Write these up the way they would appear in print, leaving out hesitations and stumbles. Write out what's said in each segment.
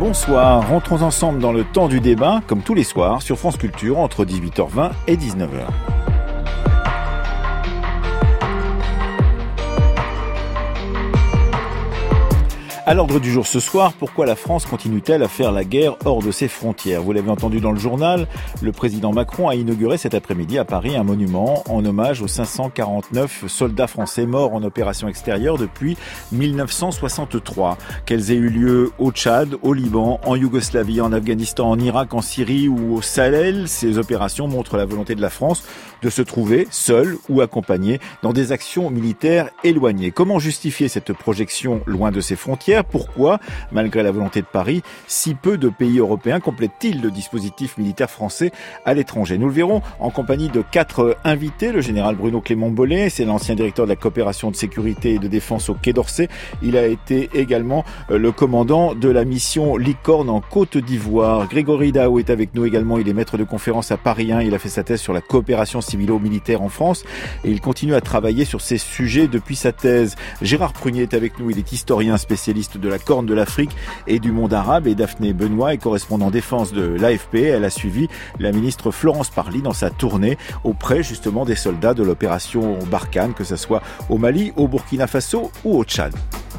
Bonsoir, rentrons ensemble dans le temps du débat, comme tous les soirs, sur France Culture, entre 18h20 et 19h. À l'ordre du jour ce soir, pourquoi la France continue-t-elle à faire la guerre hors de ses frontières ? Vous l'avez entendu dans le journal, le président Macron a inauguré cet après-midi à Paris un monument en hommage aux 549 soldats français morts en opération extérieure depuis 1963. Qu'elles aient eu lieu au Tchad, au Liban, en Yougoslavie, en Afghanistan, en Irak, en Syrie ou au Sahel, ces opérations montrent la volonté de la France de se trouver seule ou accompagnée dans des actions militaires éloignées. Comment justifier cette projection loin de ses frontières ? Pourquoi, malgré la volonté de Paris, si peu de pays européens complètent-ils le dispositif militaire français à l'étranger ? Nous le verrons en compagnie de 4 invités. Le général Bruno Clément Bollet, c'est l'ancien directeur de la coopération de sécurité et de défense au Quai d'Orsay. Il a été également le commandant de la mission Licorne en Côte d'Ivoire. Grégory Dao est avec nous également. Il est maître de conférence à Paris 1. Il a fait sa thèse sur la coopération civilo-militaire en France et il continue à travailler sur ces sujets depuis sa thèse. Gérard Prunier est avec nous. Il est historien spécialiste de la Corne de l'Afrique et du monde arabe, et Daphné Benoît est correspondant défense de l'AFP. Elle a suivi la ministre Florence Parly dans sa tournée auprès justement des soldats de l'opération Barkhane, que ce soit au Mali, au Burkina Faso ou au Tchad.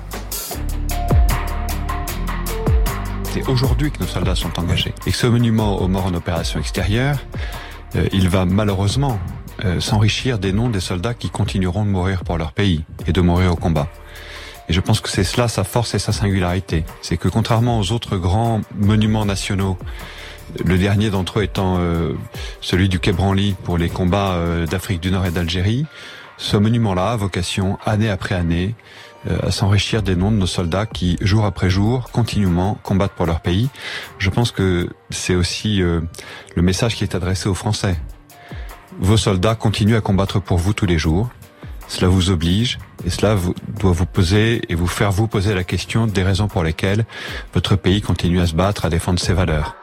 C'est aujourd'hui que nos soldats sont engagés. Et ce monument aux morts en opération extérieure, il va malheureusement s'enrichir des noms des soldats qui continueront de mourir pour leur pays et de mourir au combat. Et je pense que c'est cela sa force et sa singularité. C'est que contrairement aux autres grands monuments nationaux, le dernier d'entre eux étant celui du Quai Branly pour les combats d'Afrique du Nord et d'Algérie, ce monument-là a vocation, année après année, à s'enrichir des noms de nos soldats qui, jour après jour, continuellement combattent pour leur pays. Je pense que c'est aussi le message qui est adressé aux Français. Vos soldats continuent à combattre pour vous tous les jours. Cela vous oblige et cela doit vous poser et vous faire vous poser la question des raisons pour lesquelles votre pays continue à se battre, à défendre ses valeurs.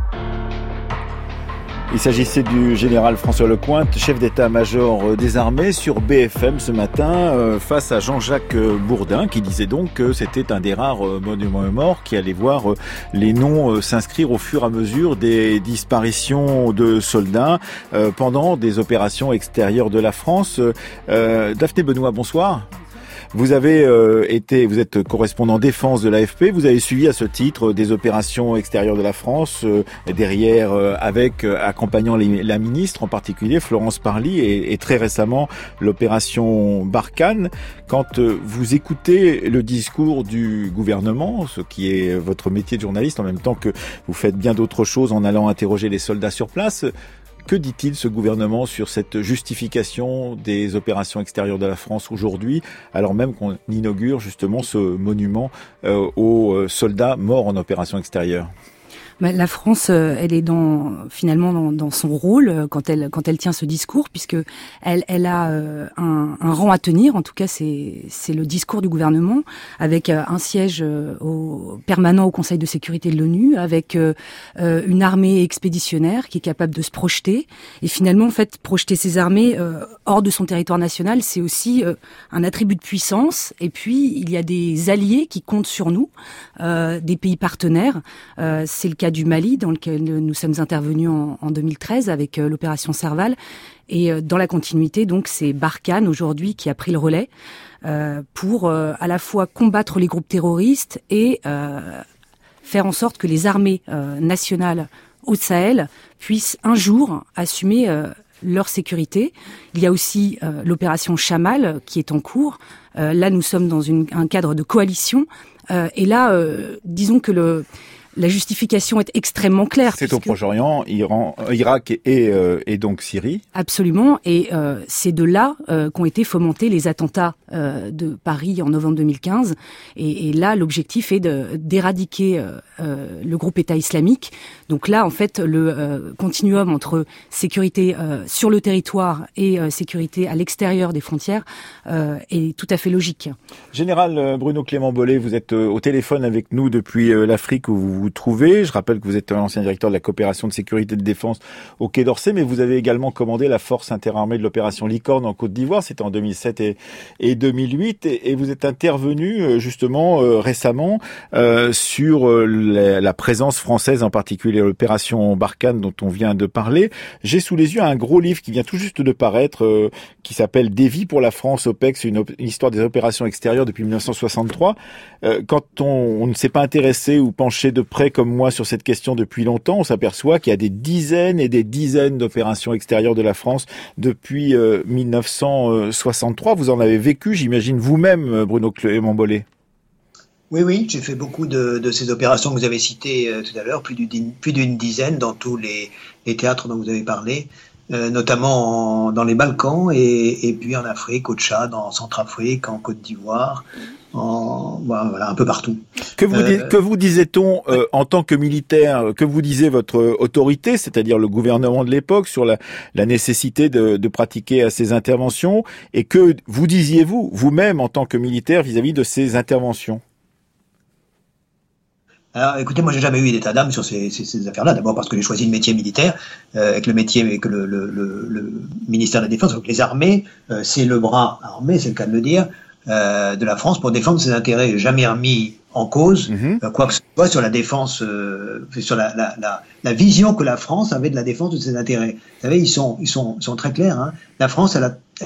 Il s'agissait du général François Lecointre, chef d'état-major des armées, sur BFM ce matin, face à Jean-Jacques Bourdin, qui disait donc que c'était un des rares monuments morts qui allait voir les noms s'inscrire au fur et à mesure des disparitions de soldats pendant des opérations extérieures de la France. Daphné Benoît, bonsoir. Vous êtes correspondant défense de l'AFP. Vous avez suivi à ce titre des opérations extérieures de la France, derrière accompagnant la ministre en particulier Florence Parly et très récemment l'opération Barkhane. Quand vous écoutez le discours du gouvernement, ce qui est votre métier de journaliste, en même temps que vous faites bien d'autres choses en allant interroger les soldats sur place, que dit-il ce gouvernement sur cette justification des opérations extérieures de la France aujourd'hui, alors même qu'on inaugure justement ce monument aux soldats morts en opération extérieure ? La France, elle est finalement dans son rôle quand elle tient ce discours, puisque elle a un rang à tenir. En tout cas, c'est le discours du gouvernement, avec un siège permanent au Conseil de sécurité de l'ONU, avec une armée expéditionnaire qui est capable de se projeter. Et finalement, en fait, projeter ses armées hors de son territoire national, c'est aussi un attribut de puissance. Et puis, il y a des alliés qui comptent sur nous, des pays partenaires. C'est le cas du Mali, dans lequel nous sommes intervenus en 2013 avec l'opération Serval. Et dans la continuité, donc, c'est Barkhane aujourd'hui qui a pris le relais pour à la fois combattre les groupes terroristes et faire en sorte que les armées nationales au Sahel puissent un jour assumer leur sécurité. Il y a aussi l'opération Chamal qui est en cours. Là, nous sommes dans un cadre de coalition. Et là, disons que la justification est extrêmement claire. C'est au Proche-Orient, Irak et donc Syrie. Absolument. Et c'est de là qu'ont été fomentés les attentats de Paris en novembre 2015. Et là, l'objectif est d'éradiquer le groupe État islamique. Donc là, en fait, le continuum entre sécurité sur le territoire et sécurité à l'extérieur des frontières est tout à fait logique. Général Bruno Clément Bollet, vous êtes au téléphone avec nous depuis l'Afrique où vous vous trouvez. Je rappelle que vous êtes un ancien directeur de la coopération de sécurité et de défense au Quai d'Orsay, mais vous avez également commandé la force interarmée de l'opération Licorne en Côte d'Ivoire. C'était en 2007 et 2008. Et vous êtes intervenu justement récemment sur la présence française, en particulier l'opération Barkhane dont on vient de parler. J'ai sous les yeux un gros livre qui vient tout juste de paraître, qui s'appelle Des vies pour la France, OPEX, une histoire des opérations extérieures depuis 1963. Quand on ne s'est pas intéressé ou penché de près comme moi sur cette question depuis longtemps, on s'aperçoit qu'il y a des dizaines et des dizaines d'opérations extérieures de la France depuis 1963. Vous en avez vécu, j'imagine, vous-même, Bruno Clément-Bollet. Oui, j'ai fait beaucoup de ces opérations que vous avez citées tout à l'heure, plus d'une dizaine dans tous les théâtres dont vous avez parlé, notamment dans les Balkans et puis en Afrique, au Tchad, en Centrafrique, en Côte d'Ivoire, voilà, un peu partout. Que vous disait-on en tant que militaire, que vous disait votre autorité, c'est-à-dire le gouvernement de l'époque, sur la nécessité de pratiquer ces interventions, et que vous disiez-vous, vous-même, en tant que militaire, vis-à-vis de ces interventions? Alors, écoutez, moi, j'ai jamais eu d'état d'âme sur ces affaires-là. D'abord parce que j'ai choisi le métier militaire, avec le ministère de la Défense, donc les armées, c'est le bras armé, c'est le cas de le dire, de la France pour défendre ses intérêts. J'ai jamais remis en cause quoi que ce soit sur la défense, sur la vision que la France avait de la défense de ses intérêts. Vous savez, ils sont très clairs. Hein. La France,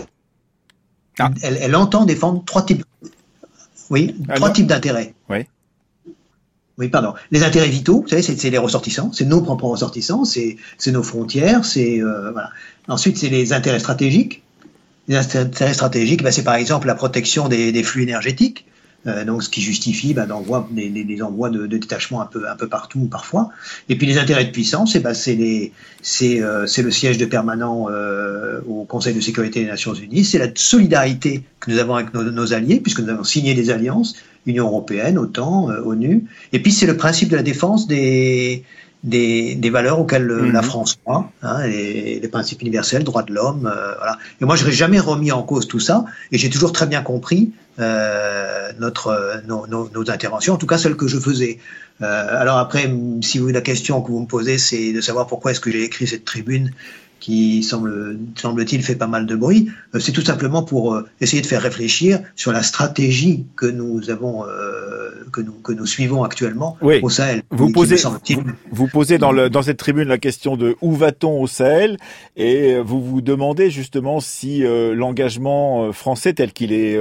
elle entend défendre trois types d'intérêts. Oui, pardon. Les intérêts vitaux, vous savez, c'est les ressortissants, c'est nos propres ressortissants, c'est nos frontières, voilà. Ensuite, c'est les intérêts stratégiques. Les intérêts stratégiques, c'est par exemple la protection des flux énergétiques, donc ce qui justifie des envois de détachement un peu partout parfois. Et puis les intérêts de puissance, c'est le siège de permanent au Conseil de sécurité des Nations Unies, c'est la solidarité que nous avons avec nos alliés, puisque nous avons signé des alliances, Union européenne, OTAN, ONU. Et puis c'est le principe de la défense des valeurs auxquelles la France croit, hein, les principes universels, droits de l'homme, voilà. Et moi, je n'ai jamais remis en cause tout ça, et j'ai toujours très bien compris nos interventions, en tout cas celles que je faisais. Alors après, si vous la question que vous me posez, c'est de savoir pourquoi est-ce que j'ai écrit cette tribune qui semble-t-il fait pas mal de bruit, c'est tout simplement pour essayer de faire réfléchir sur la stratégie que nous avons, que nous suivons actuellement au Sahel. Vous posez dans cette tribune la question de où va-t-on au Sahel, et vous vous demandez justement si l'engagement français tel qu'il est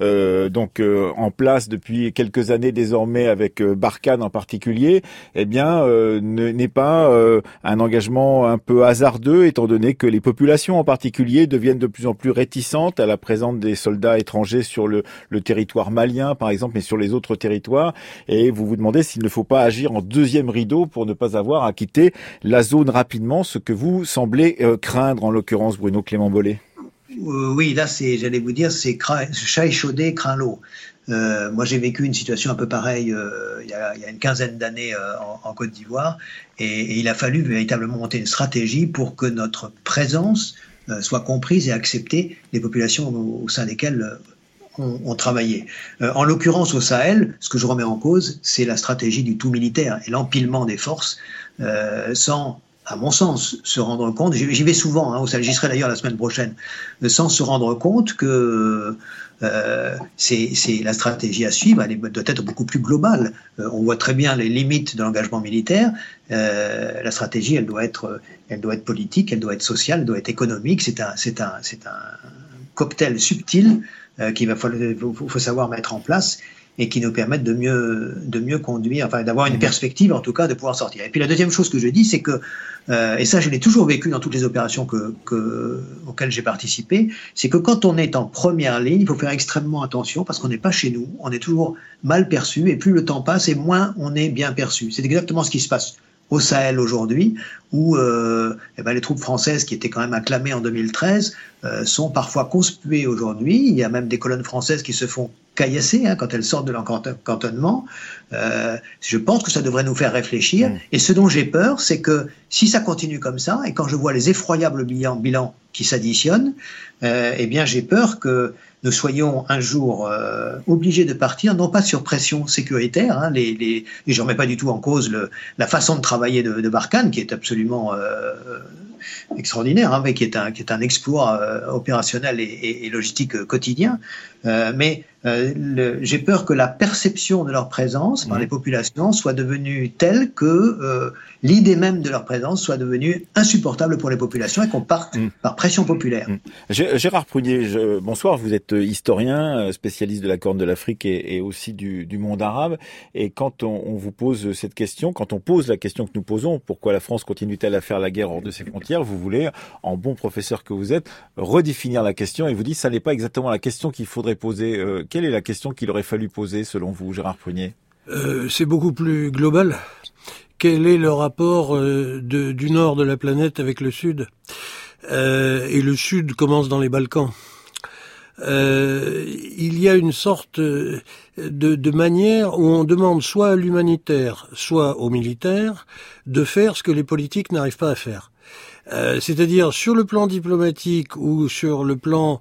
en place depuis quelques années désormais avec Barkhane en particulier, n'est pas un engagement un peu hasardeux, étant donné que les populations en particulier deviennent de plus en plus réticentes à la présence des soldats étrangers sur le territoire malien, par exemple, mais sur les autres territoires. Et vous vous demandez s'il ne faut pas agir en deuxième rideau pour ne pas avoir à quitter la zone rapidement, ce que vous semblez craindre, en l'occurrence, Bruno Clément-Bollet. Oui, là, j'allais vous dire, c'est chat échaudé craint l'eau. Moi, j'ai vécu une situation un peu pareille il y a une quinzaine d'années en Côte d'Ivoire, et il a fallu véritablement monter une stratégie pour que notre présence soit comprise et acceptée des populations au sein desquelles on travaillait. En l'occurrence, au Sahel, ce que je remets en cause, c'est la stratégie du tout militaire et l'empilement des forces sans, à mon sens, se rendre compte, j'y vais souvent, au Sahel, j'y serai d'ailleurs la semaine prochaine, sans se rendre compte que c'est la stratégie à suivre, elle doit être beaucoup plus globale. On voit très bien les limites de l'engagement militaire. La stratégie, elle doit être politique, elle doit être sociale, elle doit être économique. C'est un cocktail subtil qu'il faut savoir mettre en place, et qui nous permettent de mieux conduire, enfin d'avoir une perspective en tout cas de pouvoir sortir. Et puis la deuxième chose que je dis, c'est que, et ça je l'ai toujours vécu dans toutes les opérations auxquelles j'ai participé, c'est que quand on est en première ligne, il faut faire extrêmêmement attention, parce qu'on n'est pas chez nous, on est toujours mal perçu, et plus le temps passe et moins on est bien perçu. C'est exactement ce qui se passe au Sahel aujourd'hui, où les troupes françaises qui étaient quand même acclamées en 2013 sont parfois conspuées aujourd'hui. Il y a même des colonnes françaises qui se font caillasser quand elles sortent de leur cantonnement. Je pense que ça devrait nous faire réfléchir. Et ce dont j'ai peur, c'est que si ça continue comme ça, et quand je vois les effroyables bilans qui s'additionnent, j'ai peur que nous soyons un jour obligés de partir, non pas sur pression sécuritaire, hein, et je ne remets pas du tout en cause la façon de travailler de Barkhane, qui est absolument extraordinaire, hein, mais qui est un exploit opérationnel et logistique quotidien. Mais j'ai peur que la perception de leur présence par les populations soit devenue telle que l'idée même de leur présence soit devenue insupportable pour les populations et qu'on parte par pression populaire. Gérard Prunier, bonsoir, vous êtes historien, spécialiste de la Corne de l'Afrique et aussi du monde arabe. Et quand on vous pose cette question, quand on pose la question que nous posons, pourquoi la France continue-t-elle à faire la guerre hors de ses frontières, vous voulez, en bon professeur que vous êtes, redéfinir la question et vous dites ça n'est pas exactement la question qu'il faudrait poser. Quelle est la question qu'il aurait fallu poser selon vous, Gérard Prunier ? C'est beaucoup plus global. Quel est le rapport du nord de la planète avec le sud ? Et le sud commence dans les Balkans. Il y a une sorte de manière où on demande soit à l'humanitaire, soit aux militaires de faire ce que les politiques n'arrivent pas à faire. C'est-à-dire sur le plan diplomatique ou sur le plan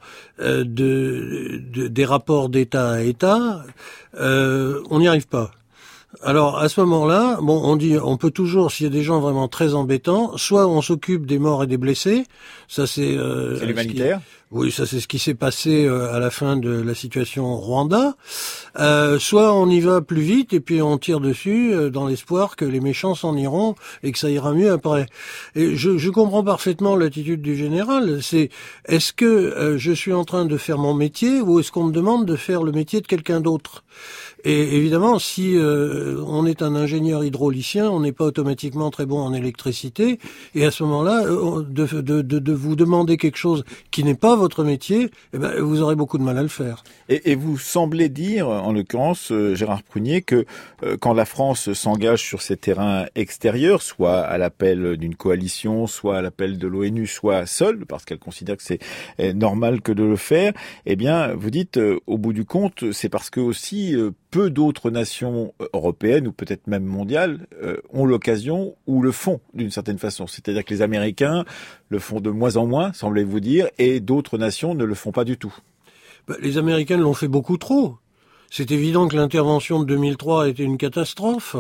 des rapports d'État à État, on n'y arrive pas. Alors à ce moment-là, on peut toujours, s'il y a des gens vraiment très embêtants, soit on s'occupe des morts et des blessés, ça c'est l'humanitaire. Oui, ça c'est ce qui s'est passé à la fin de la situation au Rwanda. Soit on y va plus vite et puis on tire dessus dans l'espoir que les méchants s'en iront et que ça ira mieux après. Et je comprends parfaitement l'attitude du général. C'est est-ce que je suis en train de faire mon métier ou est-ce qu'on me demande de faire le métier de quelqu'un d'autre ? Et évidemment, si on est un ingénieur hydraulicien, on n'est pas automatiquement très bon en électricité. Et à ce moment-là, de vous demander quelque chose qui n'est pas votre métier, eh ben, vous aurez beaucoup de mal à le faire. Et vous semblez dire, en l'occurrence, Gérard Prunier, que quand la France s'engage sur ces terrains extérieurs, soit à l'appel d'une coalition, soit à l'appel de l'ONU, soit seule, parce qu'elle considère que c'est normal que de le faire, eh bien, vous dites, au bout du compte, c'est parce que aussi peu d'autres nations européennes ou peut-être même mondiales ont l'occasion ou le font d'une certaine façon. C'est-à-dire que les Américains le font de moins en moins, semblez-vous dire, et d'autres nations ne le font pas du tout. Les Américains l'ont fait beaucoup trop. C'est évident que l'intervention de 2003 a été une catastrophe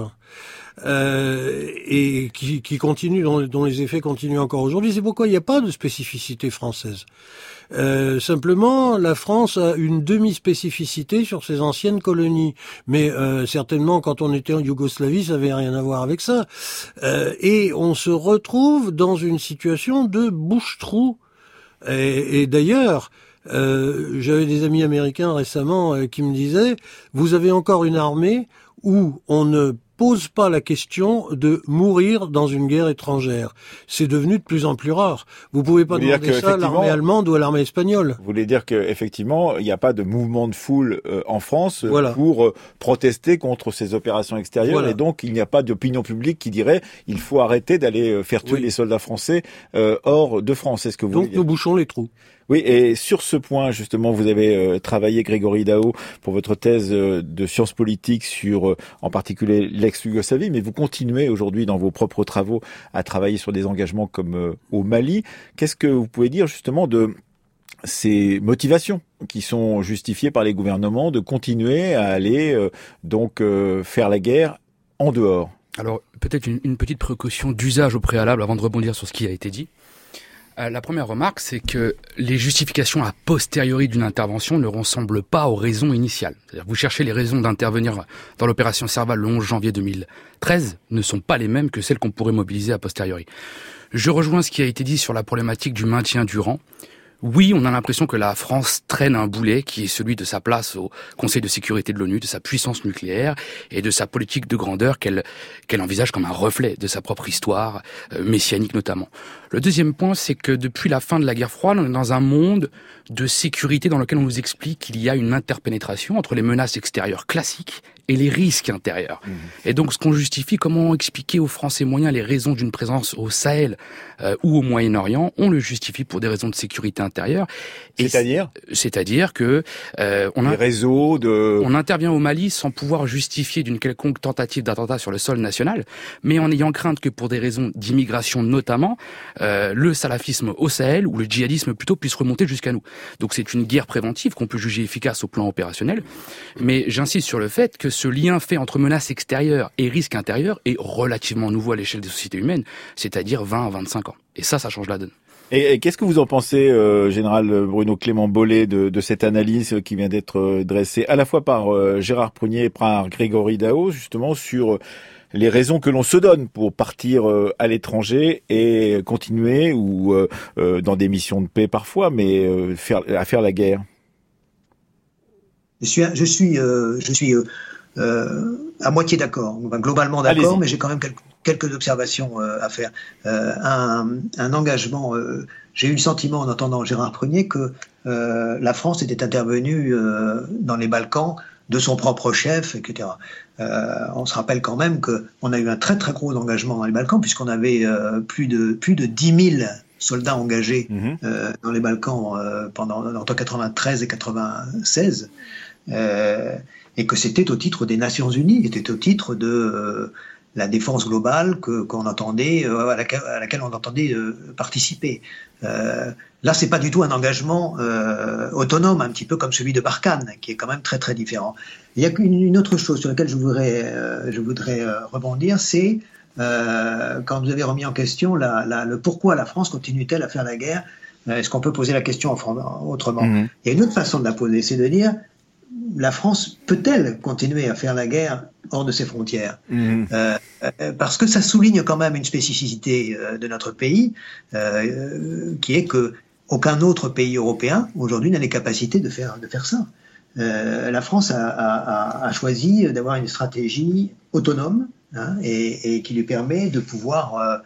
et qui continue, dont les effets continuent encore aujourd'hui. C'est pourquoi il n'y a pas de spécificité française. Simplement, la France a une demi-spécificité sur ses anciennes colonies. Mais certainement, quand on était en Yougoslavie, ça n'avait rien à voir avec ça. Et on se retrouve dans une situation de bouche-trou. Et d'ailleurs, j'avais des amis américains récemment qui me disaient « Vous avez encore une armée où on ne pose pas la question de mourir dans une guerre étrangère. C'est devenu de plus en plus rare. Vous pouvez pas demander ça à l'armée allemande ou à l'armée espagnole. » Vous voulez dire qu'effectivement, il n'y a pas de mouvement de foule en France pour protester contre ces opérations extérieures et donc il n'y a pas d'opinion publique qui dirait il faut arrêter d'aller faire tuer les soldats français hors de France. C'est ce que vous voulez dire. Donc nous bouchons les trous. Oui, et sur ce point, justement, vous avez travaillé, Grégory Daho, pour votre thèse de sciences politiques sur, en particulier, l'ex-Yougoslavie, mais vous continuez aujourd'hui dans vos propres travaux à travailler sur des engagements comme au Mali. Qu'est-ce que vous pouvez dire, justement, de ces motivations qui sont justifiées par les gouvernements de continuer à aller faire la guerre en dehors? Alors, peut-être une petite précaution d'usage au préalable avant de rebondir sur ce qui a été dit. La première remarque, c'est que les justifications a posteriori d'une intervention ne ressemblent pas aux raisons initiales. C'est-à-dire, vous cherchez les raisons d'intervenir dans l'opération Serval le 11 janvier 2013 ne sont pas les mêmes que celles qu'on pourrait mobiliser a posteriori. Je rejoins ce qui a été dit sur la problématique du maintien du rang. Oui, on a l'impression que la France traîne un boulet qui est celui de sa place au Conseil de sécurité de l'ONU, de sa puissance nucléaire et de sa politique de grandeur qu'elle envisage comme un reflet de sa propre histoire, messianique notamment. Le deuxième point, c'est que depuis la fin de la guerre froide, on est dans un monde de sécurité dans lequel on nous explique qu'il y a une interpénétration entre les menaces extérieures classiques et les risques intérieurs. Et donc, ce qu'on justifie, comment expliquer aux Français moyens les raisons d'une présence au Sahel ou au Moyen-Orient, on le justifie pour des raisons de sécurité intérieure. C'est-à-dire que on intervient au Mali sans pouvoir justifier d'une quelconque tentative d'attentat sur le sol national, mais en ayant crainte que pour des raisons d'immigration notamment, le salafisme au Sahel ou le djihadisme plutôt puisse remonter jusqu'à nous. Donc c'est une guerre préventive qu'on peut juger efficace au plan opérationnel, mais j'insiste sur le fait que ce lien fait entre menaces extérieures et risques intérieurs est relativement nouveau à l'échelle des sociétés humaines, c'est-à-dire 20 à 25 ans. Et ça change la donne. Et qu'est-ce que vous en pensez, général Bruno Clément Bollet, de cette analyse qui vient d'être dressée à la fois par Gérard Prunier et par Grégory Daos, justement, sur les raisons que l'on se donne pour partir à l'étranger et continuer, ou dans des missions de paix parfois, mais à faire la guerre? Je suis à moitié d'accord, globalement d'accord. Allez-y. Mais j'ai quand même quelques observations à faire. Un engagement. J'ai eu le sentiment, en entendant Gérard Prunier, que la France était intervenue dans les Balkans de son propre chef, etc. On se rappelle quand même qu'on a eu un très très gros engagement dans les Balkans, puisqu'on avait plus de 10 000 soldats engagés dans les Balkans entre 93 et 96. Et que c'était au titre des Nations Unies, c'était au titre de la défense globale qu'on entendait, à laquelle on entendait participer. Là, c'est pas du tout un engagement autonome, un petit peu comme celui de Barkhane, qui est quand même très très différent. Il y a une autre chose sur laquelle je voudrais rebondir, c'est quand vous avez remis en question le pourquoi la France continue-t-elle à faire la guerre. Est-ce qu'on peut poser la question autrement? Il y a une autre façon de la poser, c'est de dire: la France peut-elle continuer à faire la guerre hors de ses frontières? Parce que ça souligne quand même une spécificité de notre pays, qui est que aucun autre pays européen aujourd'hui n'a les capacités de faire ça. La France a choisi d'avoir une stratégie autonome, et qui lui permet de pouvoir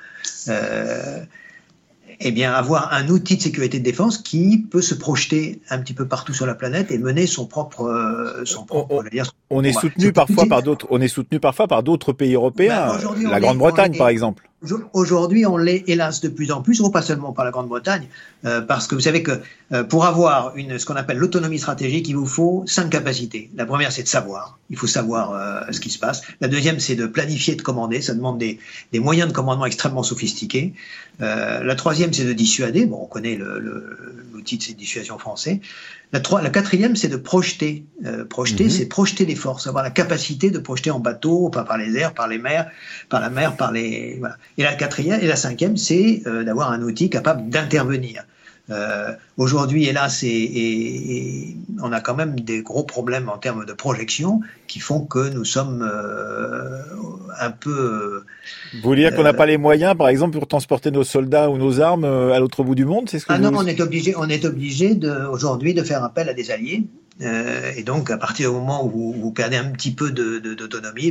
avoir un outil de sécurité de défense qui peut se projeter un petit peu partout sur la planète et mener son propre. On est soutenu parfois par d'autres pays européens, la Grande-Bretagne par exemple. Aujourd'hui, on l'est hélas de plus en plus, pas seulement par la Grande-Bretagne, parce que vous savez que pour avoir ce qu'on appelle l'autonomie stratégique, il vous faut 5 capacités. La première, c'est de savoir. Il faut savoir ce qui se passe. La deuxième, c'est de planifier, de commander. Ça demande des moyens de commandement extrêmement sophistiqués. La troisième, c'est de dissuader. Bon, on connaît l'outil de cette dissuasion français. La quatrième, c'est de projeter. C'est projeter des forces, avoir la capacité de projeter en bateau, pas par les airs, par les mers, par la mer, voilà. Et la cinquième, c'est d'avoir un outil capable d'intervenir. Aujourd'hui, hélas, on a quand même des gros problèmes en termes de projection qui font que nous sommes un peu... Vous voulez dire qu'on n'a pas les moyens, par exemple, pour transporter nos soldats ou nos armes à l'autre bout du monde? C'est ce que non, on est obligé aujourd'hui de faire appel à des alliés. Et donc, à partir du moment où vous perdez un petit peu d'autonomie,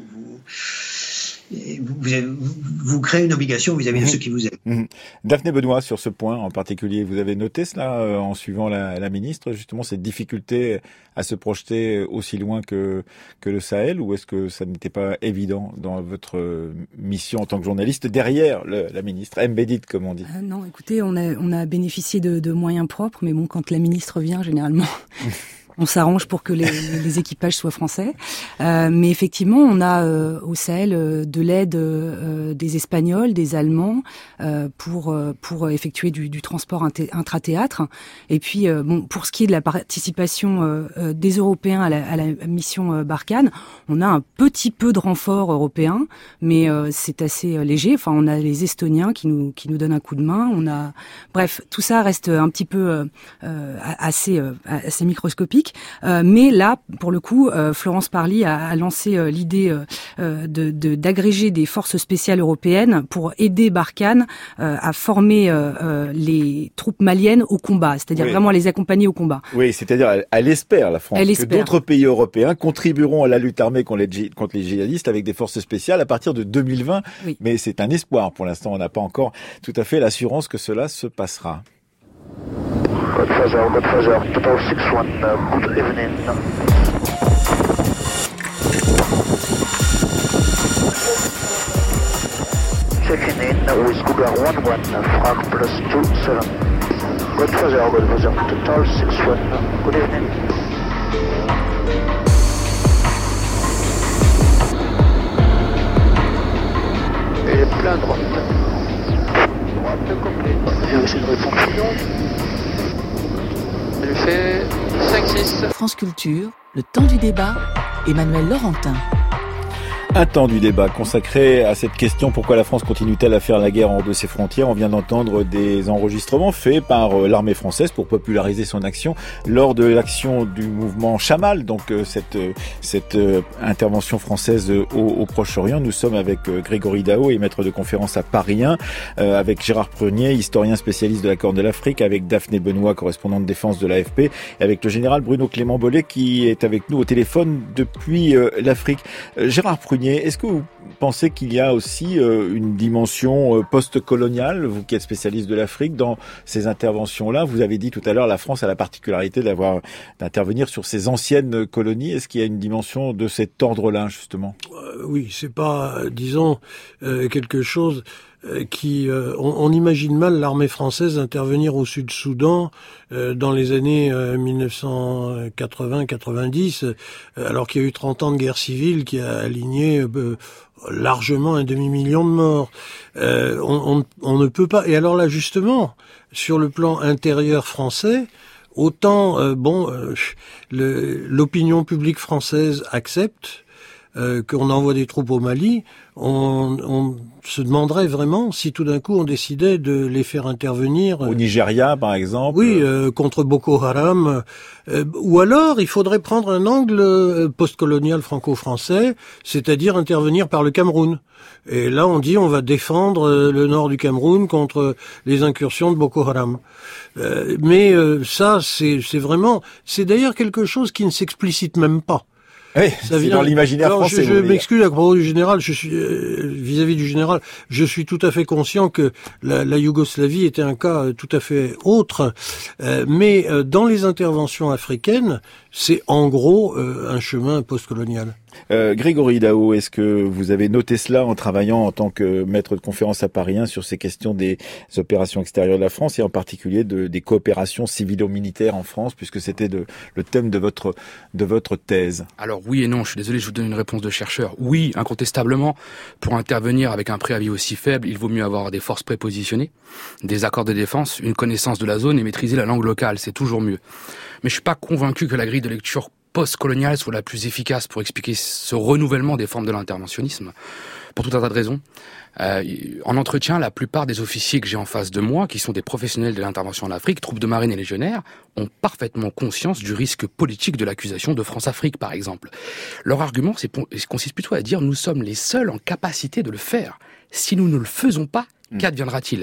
vous créez une obligation vis-à-vis de ceux qui vous aident. Daphné Benoît, sur ce point en particulier, vous avez noté cela en suivant la ministre, justement, cette difficulté à se projeter aussi loin que le Sahel, ou est-ce que ça n'était pas évident dans votre mission en tant que journaliste derrière la ministre, embedded comme on dit? Non, écoutez, on a bénéficié de moyens propres, mais bon, quand la ministre vient, généralement... On s'arrange pour que les équipages soient français. Mais effectivement, on a au Sahel de l'aide des Espagnols, des Allemands pour effectuer du transport intra-théâtre. Et puis, pour ce qui est de la participation des Européens à la mission Barkhane, on a un petit peu de renfort européen, mais c'est assez léger. Enfin, on a les Estoniens qui nous donnent un coup de main. Bref, tout ça reste un petit peu assez microscopique. Mais là, pour le coup, Florence Parly a lancé l'idée d'agréger des forces spéciales européennes pour aider Barkhane à former les troupes maliennes au combat, c'est-à-dire vraiment les accompagner au combat. Oui, c'est-à-dire elle espère, la France, que d'autres pays européens contribueront à la lutte armée contre les djihadistes avec des forces spéciales à partir de 2020. Oui. Mais c'est un espoir. Pour l'instant, on n'a pas encore tout à fait l'assurance que cela se passera. Good Treasure, Total 6-1, good evening. checking in with Cougar 11, Frag +27. Good weather, total 61. Good evening. Et plein droite. Droite complète. Je vais essayer de répondre. Je fais 5-6. France Culture, le temps du débat, Emmanuel Laurentin. Un temps du débat consacré à cette question: pourquoi la France continue-t-elle à faire la guerre hors de ses frontières? On vient d'entendre des enregistrements faits par l'armée française pour populariser son action lors de l'action du mouvement Chamal, donc cette intervention française au Proche-Orient. Nous sommes avec Grégory Daho, et maître de conférence à Paris 1, avec Gérard Prunier, historien spécialiste de la Corne de l'Afrique, avec Daphné Benoît, correspondante de défense de l'AFP, et avec le général Bruno Clément Bollet qui est avec nous au téléphone depuis l'Afrique. Gérard Prunier, est-ce que vous pensez qu'il y a aussi une dimension post-coloniale, vous qui êtes spécialiste de l'Afrique, dans ces interventions-là? Vous avez dit tout à l'heure, la France a la particularité d'intervenir sur ses anciennes colonies. Est-ce qu'il y a une dimension de cet ordre-là, justement? Oui, c'est pas, disons, quelque chose qui... on imagine mal l'armée française intervenir au Sud-Soudan dans les années 1980-90, alors qu'il y a eu 30 ans de guerre civile qui a aligné largement 1,5 million de morts. On ne peut pas... Et alors là, justement, sur le plan intérieur français, autant, l'opinion publique française accepte qu'on envoie des troupes au Mali, on se demanderait vraiment si tout d'un coup on décidait de les faire intervenir... Au Nigeria, par exemple. Oui, contre Boko Haram. Ou alors, il faudrait prendre un angle postcolonial franco-français, c'est-à-dire intervenir par le Cameroun. Et là, on dit on va défendre le nord du Cameroun contre les incursions de Boko Haram. Mais ça, c'est vraiment... C'est d'ailleurs quelque chose qui ne s'explicite même pas. Oui, c'est dans l'imaginaire français. Je m'excuse à propos du général, je suis vis-à-vis du général, je suis tout à fait conscient que la Yougoslavie était un cas tout à fait autre, mais dans les interventions africaines, c'est en gros un chemin postcolonial. Grégory Daho, est-ce que vous avez noté cela en travaillant en tant que maître de conférence à Paris 1 sur ces questions des opérations extérieures de la France, et en particulier des coopérations civilo-militaires en France, puisque c'était le thème de votre thèse? Alors oui et non, je suis désolé, je vous donne une réponse de chercheur. Oui, incontestablement, pour intervenir avec un préavis aussi faible, il vaut mieux avoir des forces prépositionnées, des accords de défense, une connaissance de la zone et maîtriser la langue locale, c'est toujours mieux. Mais je suis pas convaincu que la grille de lecture post-coloniale soit la plus efficace pour expliquer ce renouvellement des formes de l'interventionnisme, pour tout un tas de raisons. En entretien, la plupart des officiers que j'ai en face de moi, qui sont des professionnels de l'intervention en Afrique, troupes de marine et légionnaires, ont parfaitement conscience du risque politique de l'accusation de France-Afrique, par exemple. Leur argument consiste plutôt à dire « nous sommes les seuls en capacité de le faire. Si nous ne le faisons pas, qu'adviendra-t-il »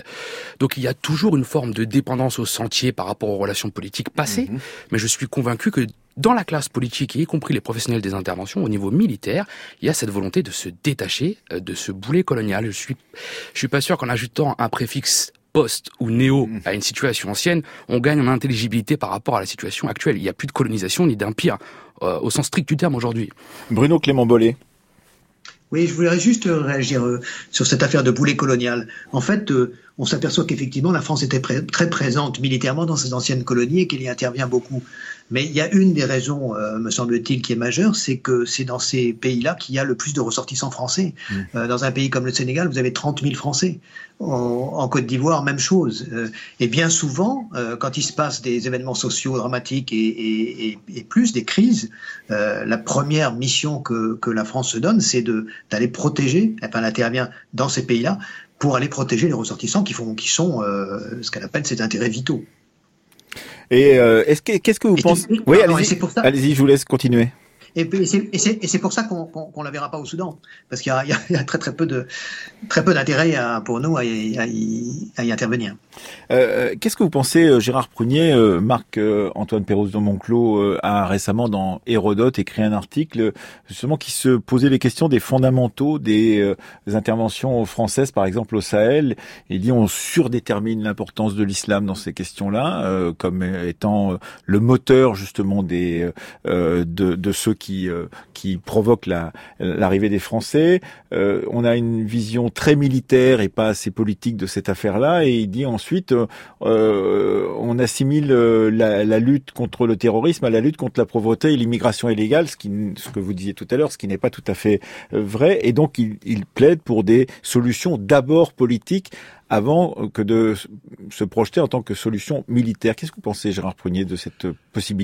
Donc il y a toujours une forme de dépendance au sentier par rapport aux relations politiques passées, mais je suis convaincu que dans la classe politique, y compris les professionnels des interventions, au niveau militaire, il y a cette volonté de se détacher de ce boulet colonial. Je suis pas sûr qu'en ajoutant un préfixe post ou néo à une situation ancienne, on gagne en intelligibilité par rapport à la situation actuelle. Il n'y a plus de colonisation ni d'empire au sens strict du terme aujourd'hui. Bruno Clément Bollet. Oui, je voudrais juste réagir sur cette affaire de boulet colonial. En fait, on s'aperçoit qu'effectivement, la France était très présente militairement dans ses anciennes colonies et qu'elle y intervient beaucoup. Mais il y a une des raisons, me semble-t-il, qui est majeure, c'est que c'est dans ces pays-là qu'il y a le plus de ressortissants français. Dans un pays comme le Sénégal, vous avez 30 000 Français. En Côte d'Ivoire, même chose. Et bien souvent, quand il se passe des événements sociaux dramatiques et plus des crises, la première mission que la France se donne, c'est d'aller protéger, enfin, elle intervient dans ces pays-là pour aller protéger les ressortissants qui sont ce qu'elle appelle ses intérêts vitaux. Et qu'est-ce que vous pensez? Oui, allez-y, je vous laisse continuer. Et c'est pour ça qu'on la verra pas au Soudan, parce qu'il y a très peu d'intérêt pour nous à y intervenir. Qu'est-ce que vous pensez, Gérard Prunier? Marc-Antoine Pérouse de Monclos a récemment dans Hérodote écrit un article justement qui se posait les questions des fondamentaux des interventions françaises, par exemple au Sahel. Il dit on surdétermine l'importance de l'islam dans ces questions-là, comme étant le moteur justement de ceux qui provoque l'arrivée des Français. On a une vision très militaire et pas assez politique de cette affaire-là. Et il dit ensuite, on assimile la lutte contre le terrorisme à la lutte contre la pauvreté et l'immigration illégale, ce que vous disiez tout à l'heure, ce qui n'est pas tout à fait vrai. Et donc, il plaide pour des solutions d'abord politiques avant que de se projeter en tant que solution militaire. Qu'est-ce que vous pensez, Gérard Prunier, de cette possibilité-là ?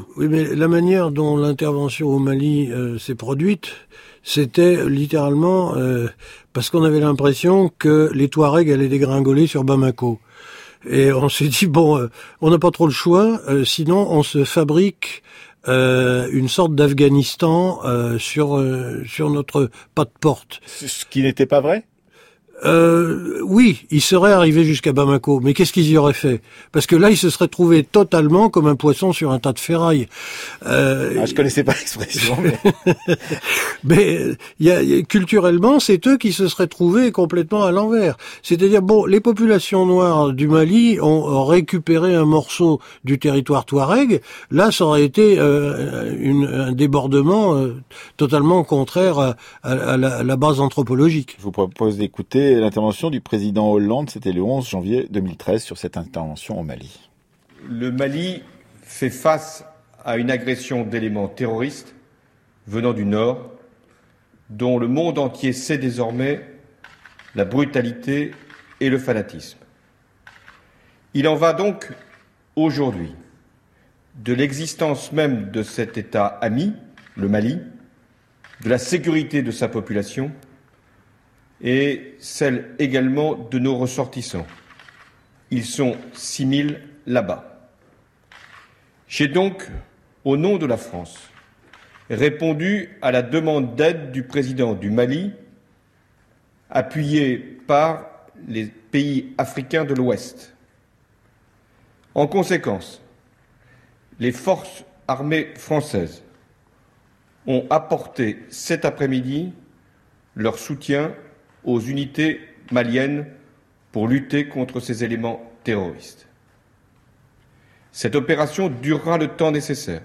Oui, mais la manière dont l'intervention au Mali s'est produite, c'était littéralement parce qu'on avait l'impression que les Touaregs allaient dégringoler sur Bamako. Et on s'est dit, on n'a pas trop le choix, sinon on se fabrique une sorte d'Afghanistan sur notre pas de porte. Ce qui n'était pas vrai ? Oui, ils seraient arrivés jusqu'à Bamako, mais qu'est-ce qu'ils y auraient fait ? Parce que là, ils se seraient trouvés totalement comme un poisson sur un tas de ferraille. Je connaissais pas l'expression. Mais culturellement, c'est eux qui se seraient trouvés complètement à l'envers. C'est-à-dire, les populations noires du Mali ont récupéré un morceau du territoire touareg. Là, ça aurait été un débordement totalement contraire à la base anthropologique. Je vous propose d'écouter l'intervention du président Hollande, c'était le 11 janvier 2013, sur cette intervention au Mali. Le Mali fait face à une agression d'éléments terroristes venant du Nord, dont le monde entier sait désormais la brutalité et le fanatisme. Il en va donc aujourd'hui de l'existence même de cet État ami, le Mali, de la sécurité de sa population, et celle également de nos ressortissants. Ils sont 6 000 là-bas. J'ai donc, au nom de la France, répondu à la demande d'aide du président du Mali, appuyé par les pays africains de l'Ouest. En conséquence, les forces armées françaises ont apporté cet après-midi leur soutien aux unités maliennes pour lutter contre ces éléments terroristes. Cette opération durera le temps nécessaire.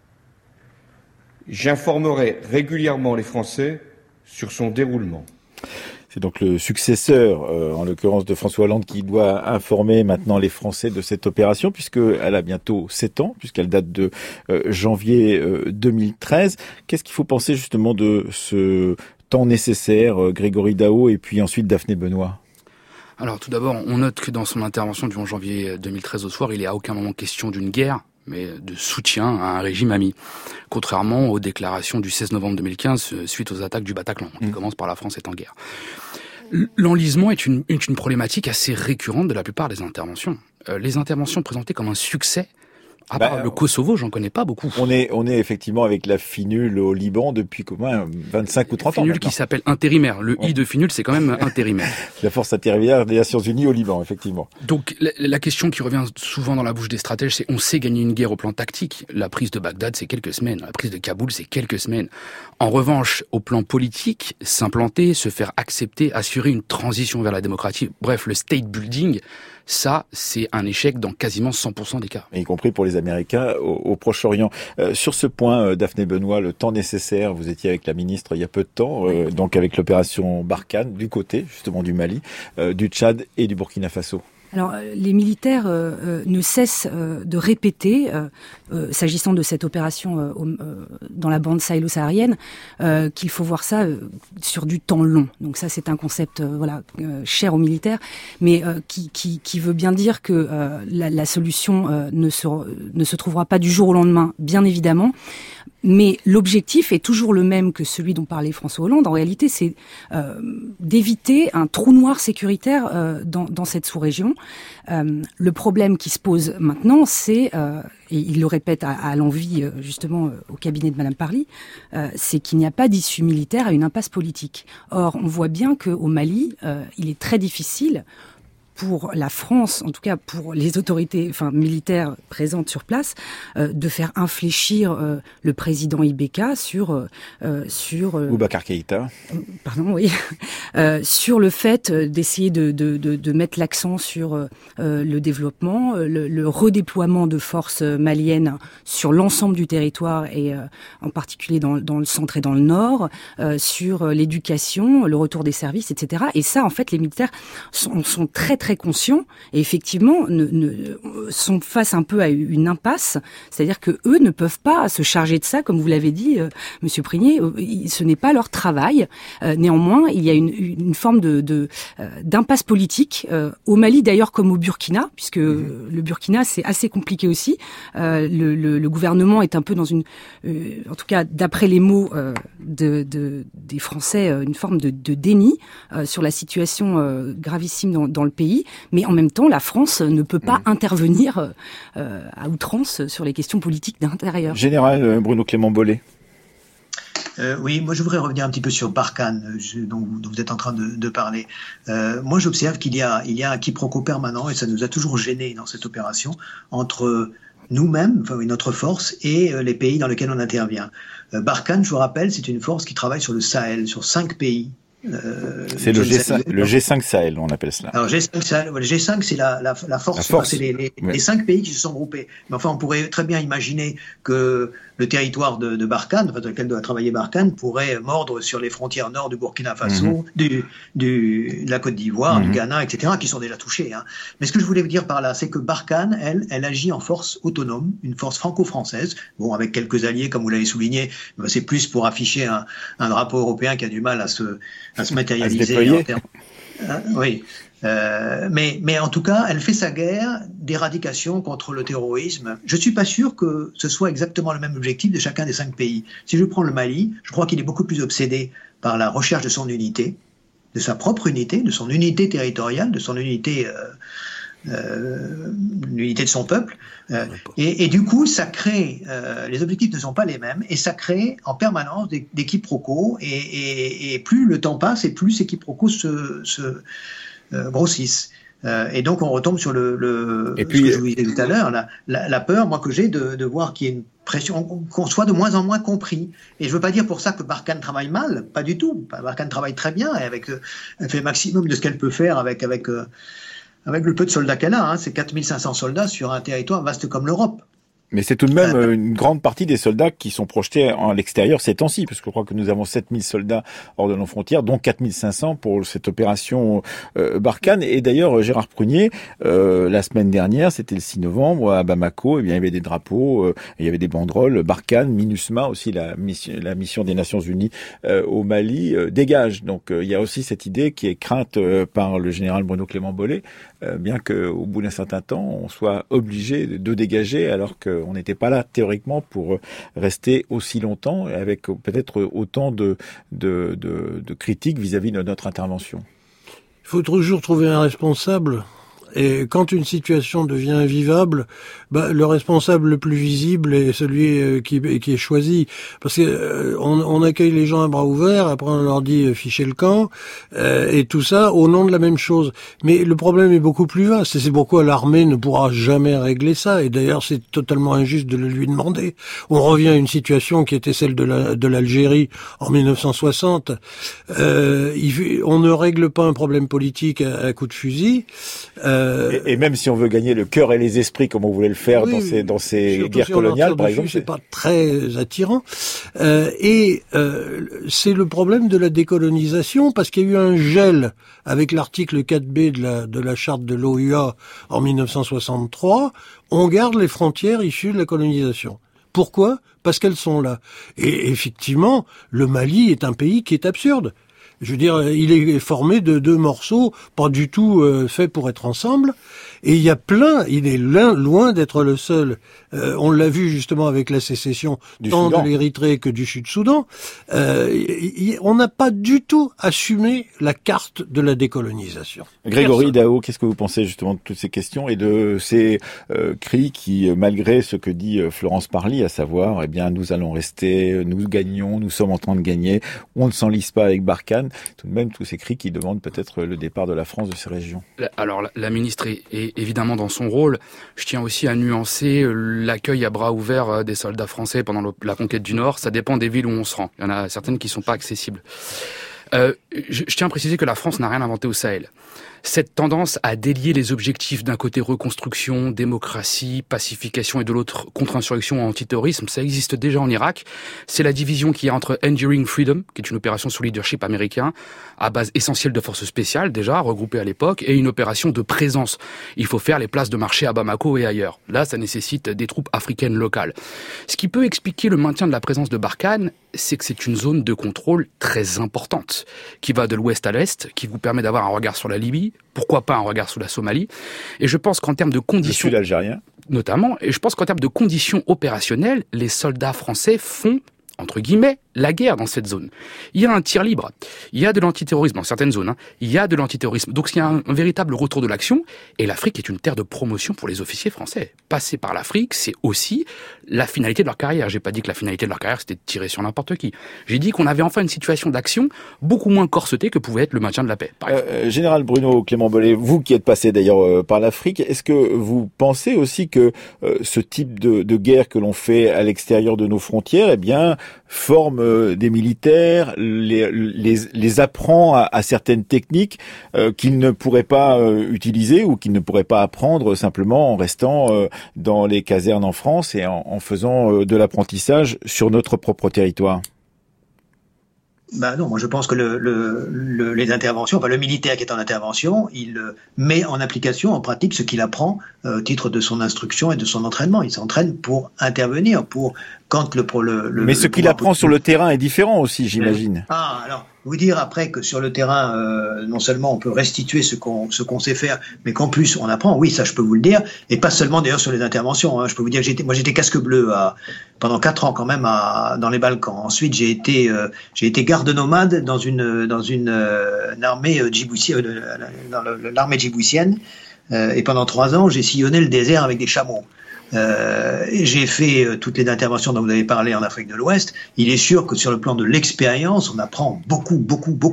J'informerai régulièrement les Français sur son déroulement. C'est donc le successeur, en l'occurrence de François Hollande, qui doit informer maintenant les Français de cette opération, puisqu'elle a bientôt 7 ans, puisqu'elle date de janvier 2013. Qu'est-ce qu'il faut penser justement de ce temps nécessaire, Grégory Daot et puis ensuite Daphné Benoît? Alors tout d'abord, on note que dans son intervention du 11 janvier 2013 au soir, il n'est à aucun moment question d'une guerre, mais de soutien à un régime ami, contrairement aux déclarations du 16 novembre 2015 suite aux attaques du Bataclan, qui commence par la France est en guerre. L'enlisement est une problématique assez récurrente de la plupart des interventions. Les interventions présentées comme un succès, à part le Kosovo, j'en connais pas beaucoup. On est effectivement avec la FINUL au Liban depuis combien 25 ou 30 ans. FINUL qui s'appelle intérimaire. Le I de FINUL, c'est quand même intérimaire. La force intérimaire des Nations Unies au Liban, effectivement. Donc la question qui revient souvent dans la bouche des stratèges, c'est on sait gagner une guerre au plan tactique. La prise de Bagdad, c'est quelques semaines. La prise de Kaboul, c'est quelques semaines. En revanche, au plan politique, s'implanter, se faire accepter, assurer une transition vers la démocratie, bref, le state building, ça, c'est un échec dans quasiment 100% des cas. Y compris pour les Américains au Proche-Orient. Sur ce point, Daphné Benoît, le temps nécessaire, vous étiez avec la ministre il y a peu de temps, donc avec l'opération Barkhane, du côté justement du Mali, du Tchad et du Burkina Faso. Alors, les militaires ne cessent de répéter, s'agissant de cette opération dans la bande sahélo-saharienne, qu'il faut voir ça sur du temps long. Donc ça, c'est un concept cher aux militaires, mais qui veut bien dire que la solution ne se trouvera pas du jour au lendemain, bien évidemment. Mais l'objectif est toujours le même que celui dont parlait François Hollande. En réalité, c'est d'éviter un trou noir sécuritaire dans cette sous-région. Le problème qui se pose maintenant, c'est, et il le répète à l'envi justement au cabinet de Madame Parly, c'est qu'il n'y a pas d'issue militaire à une impasse politique. Or, on voit bien qu'au Mali, il est très difficile pour la France, en tout cas pour les autorités militaires présentes sur place, de faire infléchir le président Ibeka sur Boubacar Keïta. Pardon, oui. Sur le fait d'essayer de mettre l'accent sur le développement, le redéploiement de forces maliennes sur l'ensemble du territoire et en particulier dans le centre et dans le nord, sur l'éducation, le retour des services, etc. Et ça, en fait, les militaires sont très très conscients et effectivement sont face un peu à une impasse, c'est-à-dire que eux ne peuvent pas se charger de ça, comme vous l'avez dit, Monsieur Prigné, ce n'est pas leur travail. Néanmoins, il y a une forme d'impasse politique au Mali d'ailleurs comme au Burkina, puisque le Burkina c'est assez compliqué aussi. Le gouvernement est un peu dans en tout cas d'après les mots des Français, une forme de déni sur la situation gravissime dans le pays, mais en même temps la France ne peut pas intervenir à outrance sur les questions politiques d'intérieur. Général Bruno Clément Bollet. Oui, moi je voudrais revenir un petit peu sur Barkhane, dont vous êtes en train de parler. Moi j'observe qu'il y a un quiproquo permanent, et ça nous a toujours gênés dans cette opération, entre nous-mêmes, notre force, et les pays dans lesquels on intervient. Barkhane, je vous rappelle, c'est une force qui travaille sur le Sahel, sur 5 pays. C'est le G5 Sahel, on appelle cela. Alors G5 Sahel, le G5 c'est la force. C'est les 5 pays qui se sont groupés. Mais enfin, on pourrait très bien imaginer que le territoire de Barkhane, dans lequel doit travailler Barkhane, pourrait mordre sur les frontières nord du Burkina Faso, de la Côte d'Ivoire, du Ghana, etc., qui sont déjà touchés. Hein. Mais ce que je voulais vous dire par là, c'est que Barkhane, elle agit en force autonome, une force franco-française, bon, avec quelques alliés, comme vous l'avez souligné, c'est plus pour afficher un drapeau européen qui a du mal à se matérialiser en termes. Oui. Mais en tout cas, elle fait sa guerre d'éradication contre le terrorisme. Je suis pas sûr que ce soit exactement le même objectif de chacun des 5 pays. Si je prends le Mali, je crois qu'il est beaucoup plus obsédé par la recherche de son unité, de sa propre unité, de son unité territoriale, de son unité l'unité de son peuple, et du coup ça crée, les objectifs ne sont pas les mêmes, et ça crée en permanence des quiproquos, et plus le temps passe, et plus ces quiproquos se grossissent. Et donc on retombe sur ce que je vous disais tout à l'heure, la peur, moi, que j'ai de voir qu'il y ait une pression, qu'on soit de moins en moins compris. Et je veux pas dire pour ça que Barkhane travaille mal, pas du tout. Barkhane travaille très bien, et elle fait le maximum de ce qu'elle peut faire avec le peu de soldats qu'elle a, c'est 4500 soldats sur un territoire vaste comme l'Europe. Mais c'est tout de même une grande partie des soldats qui sont projetés à l'extérieur ces temps-ci, parce que je crois que nous avons 7000 soldats hors de nos frontières, dont 4500 pour cette opération Barkhane. Et d'ailleurs, Gérard Prunier, la semaine dernière, c'était le 6 novembre, à Bamako, il y avait des drapeaux, il y avait des banderoles, Barkhane, MINUSMA, aussi la mission des Nations Unies au Mali, dégage. Donc il y a aussi cette idée qui est crainte par le général Bruno Clément Bollet, bien qu'au bout d'un certain temps, on soit obligé de dégager, alors qu'on n'était pas là théoriquement pour rester aussi longtemps, avec peut-être autant de critiques vis-à-vis de notre intervention. Il faut toujours trouver un responsable. Et quand une situation devient invivable, le responsable le plus visible est celui qui est choisi. Parce que on accueille les gens à bras ouverts, après on leur dit fichez le camp, et tout ça au nom de la même chose. Mais le problème est beaucoup plus vaste, et c'est pourquoi l'armée ne pourra jamais régler ça. Et d'ailleurs, c'est totalement injuste de le lui demander. On revient à une situation qui était celle de l'Algérie en 1960. On ne règle pas un problème politique à coup de fusil. Et même si on veut gagner le cœur et les esprits, comme on voulait le faire dans ces guerres coloniales, par exemple, c'est pas très attirant. C'est le problème de la décolonisation, parce qu'il y a eu un gel avec l'article 4B de la charte de l'OUA en 1963. On garde les frontières issues de la colonisation. Pourquoi ? Parce qu'elles sont là. Et effectivement, le Mali est un pays qui est absurde. Je veux dire, il est formé de 2 morceaux, pas du tout faits pour être ensemble. Et il est loin d'être le seul. On l'a vu justement avec la sécession tant de l'Érythrée que du Sud-Soudan. On n'a pas du tout assumé la carte de la décolonisation. Grégory Dao, qu'est-ce que vous pensez justement de toutes ces questions et de ces cris qui, malgré ce que dit Florence Parly, à savoir, nous allons rester, nous gagnons, nous sommes en train de gagner, on ne s'enlise pas avec Barkhane, tout de même tous ces cris qui demandent peut-être le départ de la France de ces régions. Alors la ministre est évidemment dans son rôle. Je tiens aussi à nuancer l'accueil à bras ouverts des soldats français pendant la conquête du Nord. Ça dépend des villes où on se rend. Il y en a certaines qui sont pas accessibles. Je tiens à préciser que la France n'a rien inventé au Sahel. Cette tendance à délier les objectifs d'un côté reconstruction, démocratie, pacification et de l'autre contre-insurrection antiterrorisme, ça existe déjà en Irak. C'est la division qu'il y a entre Enduring Freedom, qui est une opération sous leadership américain, à base essentielle de forces spéciales déjà, regroupées à l'époque, et une opération de présence. Il faut faire les places de marché à Bamako et ailleurs. Là, ça nécessite des troupes africaines locales. Ce qui peut expliquer le maintien de la présence de Barkhane, c'est que c'est une zone de contrôle très importante, qui va de l'ouest à l'est, qui vous permet d'avoir un regard sur la Libye, pourquoi pas un regard sur la Somalie. Et je pense qu'en termes de conditions... Le Sud algérien. Notamment, et je pense qu'en termes de conditions opérationnelles, les soldats français font, entre guillemets, la guerre dans cette zone. Il y a un tir libre, il y a de l'antiterrorisme dans certaines zones, il y a de l'antiterrorisme. Donc il y a un véritable retour de l'action, et l'Afrique est une terre de promotion pour les officiers français. Passer par l'Afrique, c'est aussi la finalité de leur carrière. J'ai pas dit que la finalité de leur carrière, c'était de tirer sur n'importe qui. J'ai dit qu'on avait enfin une situation d'action beaucoup moins corsetée que pouvait être le maintien de la paix. Général Bruno Clément Bollet, vous qui êtes passé d'ailleurs par l'Afrique, est-ce que vous pensez aussi que ce type de guerre que l'on fait à l'extérieur de nos frontières, forme des militaires, les apprend à certaines techniques qu'ils ne pourraient pas utiliser ou qu'ils ne pourraient pas apprendre simplement en restant dans les casernes en France et en faisant de l'apprentissage sur notre propre territoire? Non, moi je pense que les interventions, le militaire qui est en intervention, il met en application, en pratique, ce qu'il apprend au titre de son instruction et de son entraînement. Il s'entraîne pour intervenir, quand Mais ce qu'il apprend sur le terrain est différent aussi, j'imagine. Alors, vous dire après que sur le terrain, non seulement on peut restituer ce qu'on sait faire, mais qu'en plus on apprend, oui, ça je peux vous le dire, et pas seulement d'ailleurs sur les interventions. Je peux vous dire que j'étais casque bleu pendant 4 ans quand même dans les Balkans. Ensuite j'ai été garde nomade dans une armée djiboutienne, dans l'armée djiboutienne, et pendant 3 ans j'ai sillonné le désert avec des chameaux. J'ai fait toutes les interventions dont vous avez parlé en Afrique de l'Ouest. Il est sûr que sur le plan de l'expérience, on apprend beaucoup.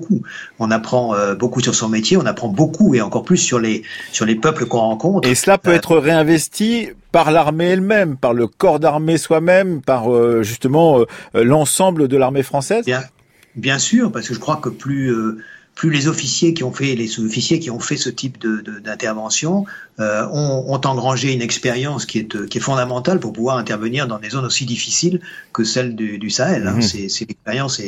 On apprend beaucoup sur son métier, on apprend beaucoup et encore plus sur les peuples qu'on rencontre. Et cela peut être réinvesti par l'armée elle-même, par le corps d'armée soi-même, par justement l'ensemble de l'armée française. Bien sûr, parce que je crois que plus les officiers qui ont fait ce type d'intervention ont engrangé une expérience qui est fondamentale pour pouvoir intervenir dans des zones aussi difficiles que celle du Sahel. C'est l'expérience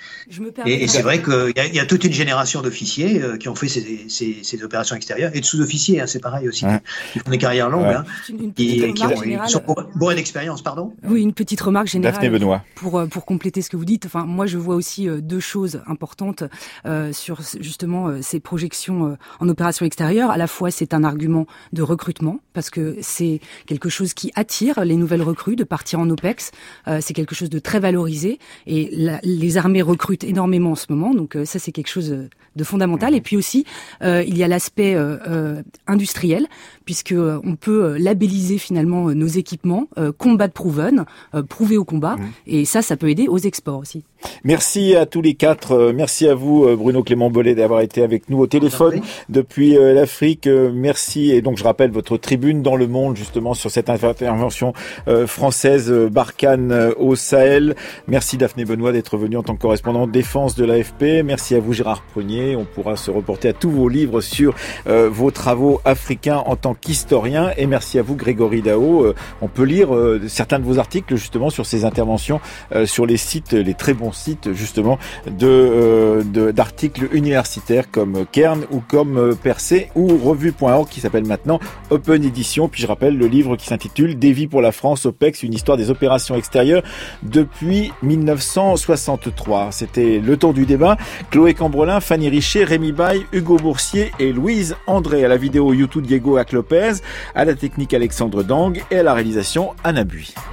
et c'est vrai qu'il y a toute une génération d'officiers qui ont fait ces opérations extérieures et de sous-officiers, c'est pareil aussi, qui font des carrières longues, qui sont bourrés d'expérience, pardon. Oui, une petite remarque générale. Daphné Benoît. Pour compléter ce que vous dites. Enfin, moi je vois aussi 2 choses importantes sur justement ces projections en opération extérieure. À la fois, c'est un argument de recrutement, parce que c'est quelque chose qui attire les nouvelles recrues de partir en OPEX. C'est quelque chose de très valorisé, et les armées recrutent énormément en ce moment, donc ça c'est quelque chose de fondamental. Et puis aussi, il y a l'aspect industriel, puisque on peut labelliser finalement nos équipements, combat proven, prouvé au combat, et ça peut aider aux exports aussi. Merci à tous les 4. Merci à vous, Bruno Clément Bollet, d'avoir été avec nous au téléphone depuis l'Afrique. Merci. Et donc, je rappelle votre tribune dans Le Monde, justement, sur cette intervention française Barkhane au Sahel. Merci Daphné Benoît d'être venue en tant que correspondante défense de l'AFP. Merci à vous, Gérard Prunier. On pourra se reporter à tous vos livres sur vos travaux africains en tant qu'historien. Et merci à vous, Grégory Dao. On peut lire certains de vos articles, justement, sur ces interventions sur les sites, les très bons sites, justement, d'articles universitaires. universitaires comme Cairn ou comme Percé ou Revue.org qui s'appelle maintenant Open Edition. Puis je rappelle le livre qui s'intitule Des vies pour la France, OPEX, une histoire des opérations extérieures depuis 1963. C'était le tour du débat. Chloé Cambrelin, Fanny Richer, Rémi Baille, Hugo Boursier et Louise André. À la vidéo YouTube, Diego Ac Lopez, à la technique Alexandre Dang et à la réalisation Anna Bui.